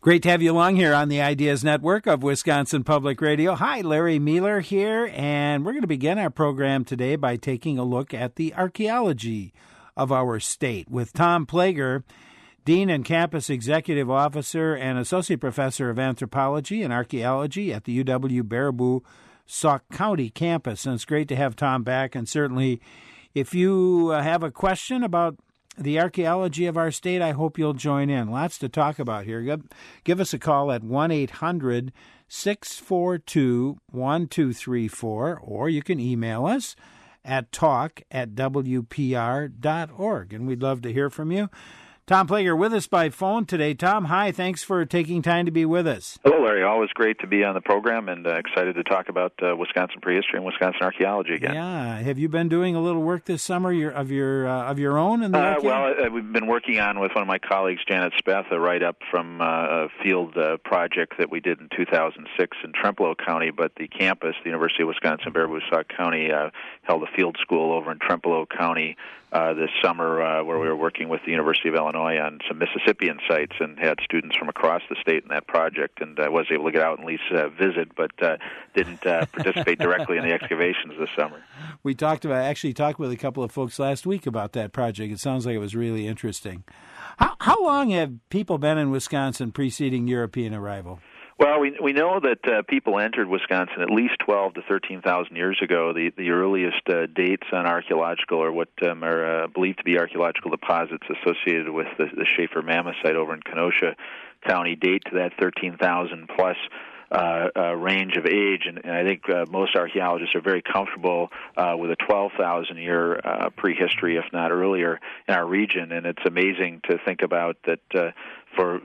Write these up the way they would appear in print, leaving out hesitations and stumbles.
Great to have you along here on the Ideas Network of Wisconsin Public Radio. Hi, Larry Mueller here, and we're going to begin our program today by taking a look at the archaeology of our state with Tom Plager, Dean and Campus Executive Officer and Associate Professor of Anthropology and Archaeology at the UW-Baraboo Sauk County campus. And it's great to have Tom back, and certainly if you have a question about the archaeology of our state, I hope you'll join in. Lots to talk about here. Give us a call at 1-800-642-1234, or you can email us at talk@wpr.org, and we'd love to hear from you. Tom Plager with us by phone today. Tom, hi. Thanks for taking time to be with us. Hello, Larry. Always great to be on the program, and excited to talk about Wisconsin prehistory and Wisconsin archaeology again. Yeah. Have you been doing a little work this summer of your own in the archaeology? We've been working on with one of my colleagues, Janet Speth, a write-up from a field project that we did in 2006 in Trempealeau County, but the campus, the University of Wisconsin-Baraboo Sauk County, held a field school over in Trempealeau County this summer where we were working with the University of Illinois on some Mississippian sites and had students from across the state in that project, and I was able to get out and at least visit, but didn't participate directly in the excavations this summer. We talked with a couple of folks last week about that project. It sounds like it was really interesting. How long have people been in Wisconsin preceding European arrival? Well, we know that people entered Wisconsin at least 12 to 13,000 years ago. The earliest dates on archaeological, or what are believed to be archaeological deposits associated with the Schaefer Mammoth site over in Kenosha County, date to that 13,000 plus range of age, and I think most archaeologists are very comfortable with a 12,000-year prehistory, if not earlier, in our region. And it's amazing to think about that for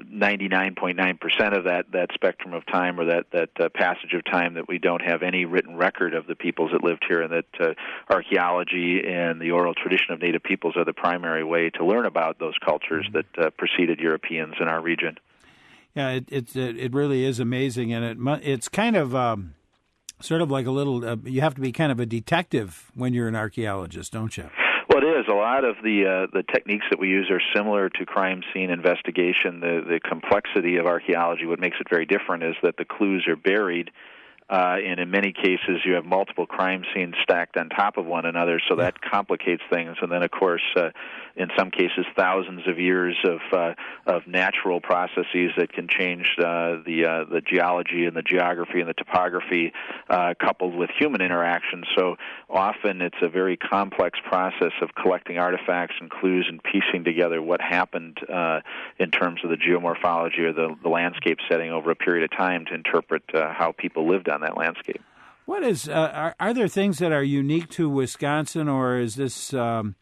99.9% of that spectrum of time, or that passage of time, that we don't have any written record of the peoples that lived here, and that archaeology and the oral tradition of Native peoples are the primary way to learn about those cultures that preceded Europeans in our region. Yeah, it really is amazing, and it's kind of sort of like a little. You have to be kind of a detective when you're an archaeologist, don't you? Well, it is. A lot of the techniques that we use are similar to crime scene investigation. The complexity of archaeology, what makes it very different, is that the clues are buried. And in many cases, you have multiple crime scenes stacked on top of one another, so that complicates things. And then, of course, in some cases, thousands of years of natural processes that can change the geology and the geography and the topography, coupled with human interaction. So often, it's a very complex process of collecting artifacts and clues and piecing together what happened in terms of the geomorphology or the landscape setting over a period of time to interpret how people lived on that landscape. What is are there things that are unique to Wisconsin, or is this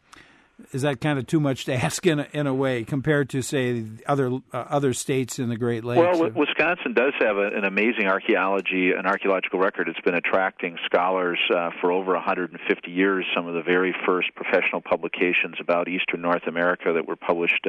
is that kind of too much to ask in a way compared to, say, other states in the Great Lakes? Well, Wisconsin does have an amazing archaeological record. It's been attracting scholars for over 150 years. Some of the very first professional publications about eastern North America that were published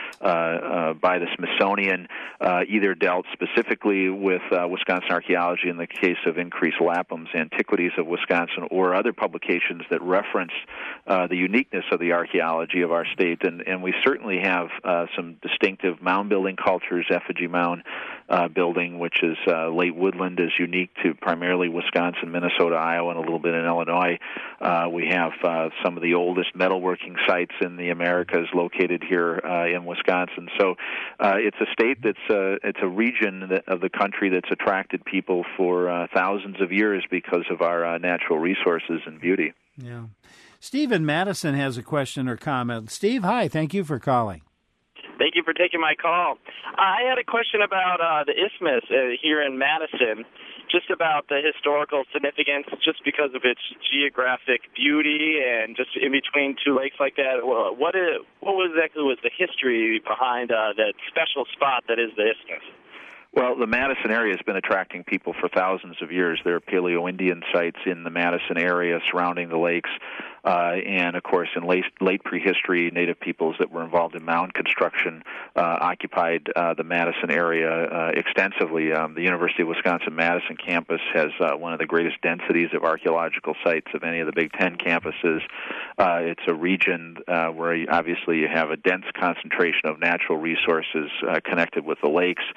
by the Smithsonian either dealt specifically with Wisconsin archaeology in the case of Increase Lapham's Antiquities of Wisconsin, or other publications that referenced the uniqueness of the archaeology of our state, and we certainly have some distinctive mound-building cultures. Effigy mound building, which is late woodland, is unique to primarily Wisconsin, Minnesota, Iowa, and a little bit in Illinois. We have some of the oldest metalworking sites in the Americas located here in Wisconsin. So it's a state it's a region of the country that's attracted people for thousands of years because of our natural resources and beauty. Yeah. Steve in Madison has a question or comment. Steve, hi. Thank you for calling. Thank you for taking my call. I had a question about the Isthmus here in Madison, just about the historical significance, just because of its geographic beauty and just in between two lakes like that. What exactly was the history behind that special spot that is the Isthmus? Well, the Madison area has been attracting people for thousands of years. There are Paleo-Indian sites in the Madison area surrounding the lakes. And, of course, in late prehistory, Native peoples that were involved in mound construction occupied the Madison area extensively. The University of Wisconsin-Madison campus has one of the greatest densities of archaeological sites of any of the Big Ten campuses. It's a region where, obviously, you have a dense concentration of natural resources connected with the lakes.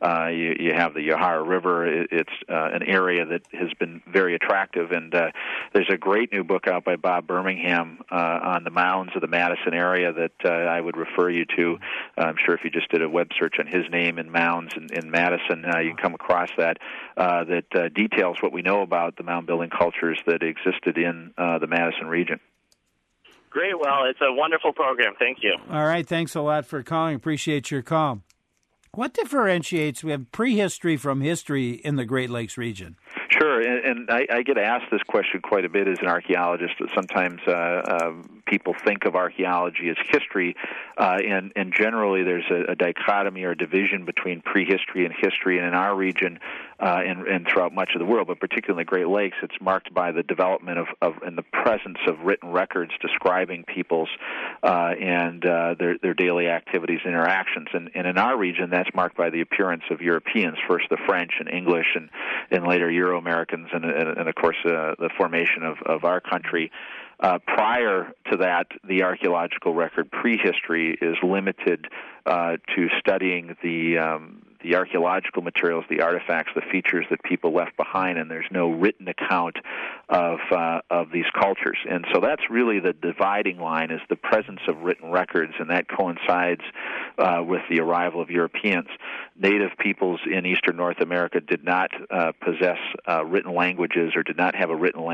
You have the Yahara River. It's an area that has been very attractive, and there's a great new book out by Bob Birmingham on the mounds of the Madison area that I would refer you to. I'm sure if you just did a web search on his name and mounds in Madison, you can come across that details what we know about the mound-building cultures that existed in the Madison region. Great. Well, it's a wonderful program. Thank you. All right. Thanks a lot for calling. Appreciate your call. What differentiates, we have prehistory from history in the Great Lakes region? Sure, and I get asked this question quite a bit as an archaeologist. That sometimes people think of archaeology as history, and generally there's a dichotomy or a division between prehistory and history. And in our region, and throughout much of the world, but particularly in the Great Lakes, it's marked by the development of and the presence of written records describing peoples and their daily activities and interactions. And in our region, that's marked by the appearance of Europeans, first the French and English, and later Euro-Americans, and of course the formation of our country. Prior to that, the archaeological record prehistory is limited to studying the archaeological materials, the artifacts, the features that people left behind, and there's no written account of these cultures. And so that's really the dividing line, is the presence of written records, and that coincides with the arrival of Europeans. Native peoples in eastern North America did not possess written languages, or did not have a written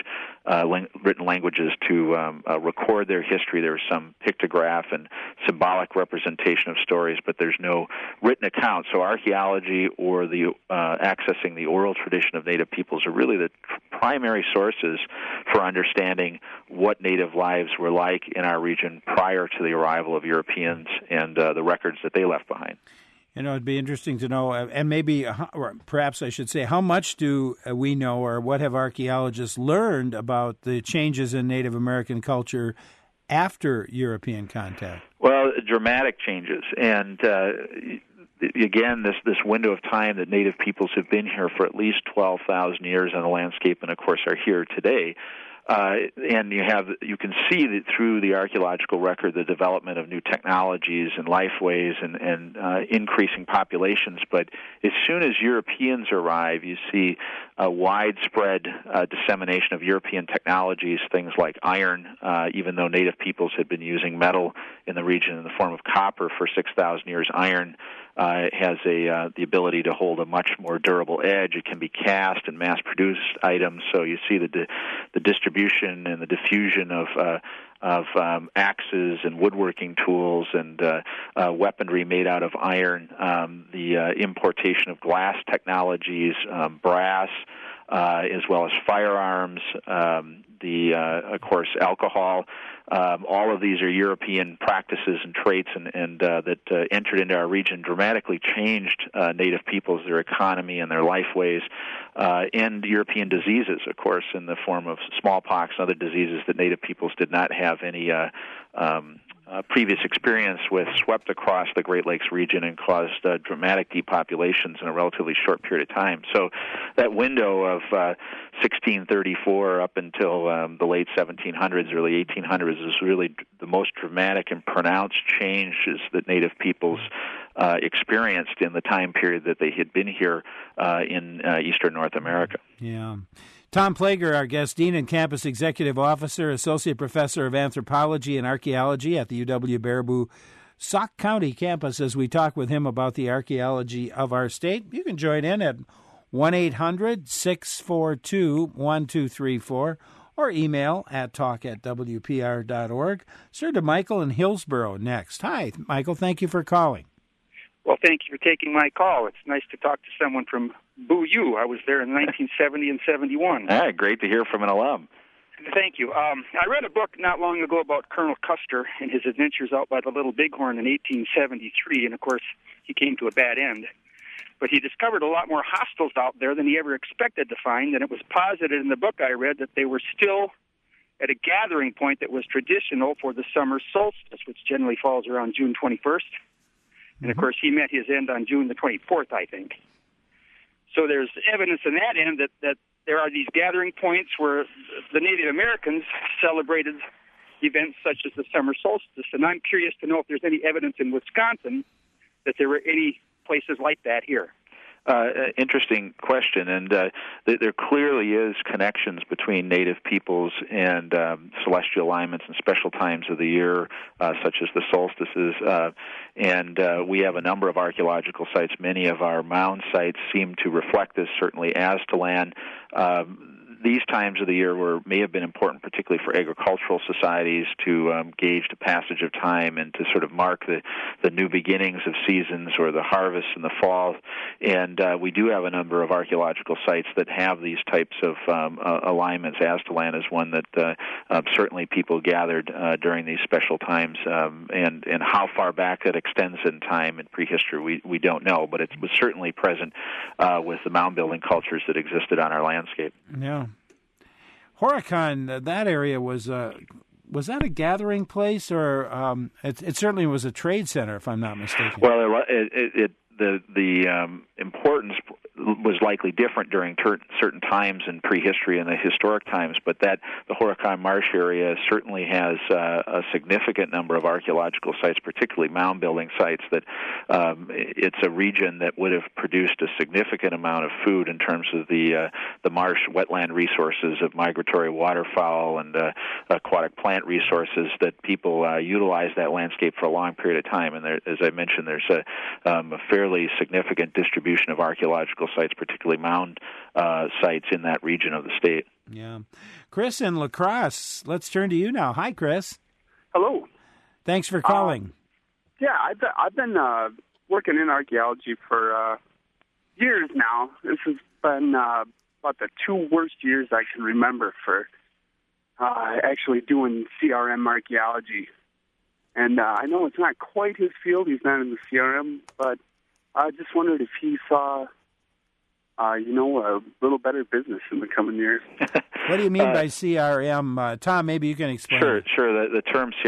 languages to record their history. There was some pictograph and symbolic representation of stories, but there's no written account. So archaeology or the accessing the oral tradition of Native peoples are really the primary sources for understanding what Native lives were like in our region prior to the arrival of Europeans and the records that they left behind. You know, it'd be interesting to know, and maybe, or perhaps I should say, how much do we know, or what have archaeologists learned about the changes in Native American culture after European contact? Well, dramatic changes, and again, this window of time that Native peoples have been here for at least 12,000 years on the landscape, and of course are here today. And you can see that through the archaeological record the development of new technologies and lifeways and increasing populations. But as soon as Europeans arrive, you see a widespread dissemination of European technologies, things like iron, even though Native peoples had been using metal in the region in the form of copper for 6,000 years. Iron has the ability to hold a much more durable edge. It can be cast and mass-produced items, so you see the distribution and the diffusion of axes and woodworking tools and weaponry made out of iron, the importation of glass technologies, brass, as well as firearms, of course, alcohol. All of these are European practices and traits and that entered into our region, dramatically changed Native peoples, their economy and their lifeways, and European diseases, of course, in the form of smallpox and other diseases that Native peoples did not have any previous experience with, swept across the Great Lakes region and caused dramatic depopulations in a relatively short period of time. So that window of 1634 up until the late 1700s, early 1800s is really the most dramatic and pronounced changes that Native peoples experienced in the time period that they had been here in eastern North America. Yeah. Tom Plager, our guest, Dean and Campus Executive Officer, Associate Professor of Anthropology and Archaeology at the UW-Baraboo Sauk County campus, as we talk with him about the archaeology of our state. You can join in at 1-800-642-1234 or email at talk@wpr.org. Sir, to Michael in Hillsborough next. Hi, Michael. Thank you for calling. Well, thank you for taking my call. It's nice to talk to someone from Boo-U. I was there in 1970 and 71. Great to hear from an alum. Thank you. I read a book not long ago about Colonel Custer and his adventures out by the Little Bighorn in 1873, and of course he came to a bad end. But he discovered a lot more hostiles out there than he ever expected to find, and it was posited in the book I read that they were still at a gathering point that was traditional for the summer solstice, which generally falls around June 21st. And, of course, he met his end on June the 24th, I think. So there's evidence in that end that there are these gathering points where the Native Americans celebrated events such as the summer solstice. And I'm curious to know if there's any evidence in Wisconsin that there were any places like that here? Interesting question, and there clearly is connections between native peoples and celestial alignments and special times of the year, such as the solstices, and we have a number of archaeological sites. Many of our mound sites seem to reflect this, certainly Aztlan. These times of the year may have been important, particularly for agricultural societies, to gauge the passage of time and to sort of mark the new beginnings of seasons or the harvest in the fall. And we do have a number of archaeological sites that have these types of alignments. Aztlan is one that certainly people gathered during these special times, and how far back that extends in time in prehistory, we don't know, but it was certainly present with the mound-building cultures that existed on our landscape. Yeah. Horicon, that area was that a gathering place, or it certainly was a trade center, if I'm not mistaken? Well, the importance was likely different during certain times in prehistory and the historic times, but the Horicon Marsh area certainly has a significant number of archaeological sites, particularly mound-building sites, that it's a region that would have produced a significant amount of food in terms of the marsh wetland resources of migratory waterfowl and aquatic plant resources that people utilized that landscape for a long period of time. And as I mentioned, there's a fairly significant distribution of archaeological sites, particularly mound sites in that region of the state. Yeah. Chris in La Crosse, let's turn to you now. Hi, Chris. Hello. Thanks for calling. I've been working in archaeology for years now. This has been about the 2 worst years I can remember for actually doing CRM archaeology. And I know it's not quite his field. He's not in the CRM, but I just wondered if he saw, a little better business in the coming years. What do you mean by CRM? Tom, maybe you can explain. Sure. The term